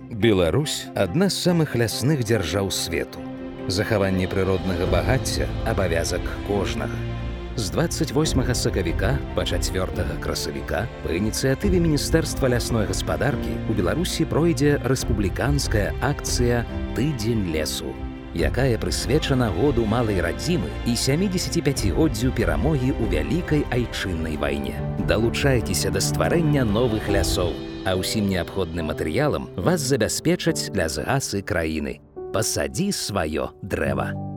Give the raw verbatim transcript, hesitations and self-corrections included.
Беларусь – адна з самых лясных дзяржаў свету. Захаванне прыроднага багацця – абавязак кожнага. З дваццаць восьмага сакавіка па чацвёртага красавіка па ініцыятыве Міністэрства лясной гаспадаркі у Беларусі пройдзе рэспубліканская акцыя «Тыдзень лесу», якая прысвечана году малай радзімы і сямідзесяціпяцігоддзю перамогі ў вялікай айчыннай вайне. Далучайцеся да стварэння новых лясоў, а ўсім неабходным матэрыялам вас забяспечаць лясгасы краіны. Пасадзі сваё дрэва.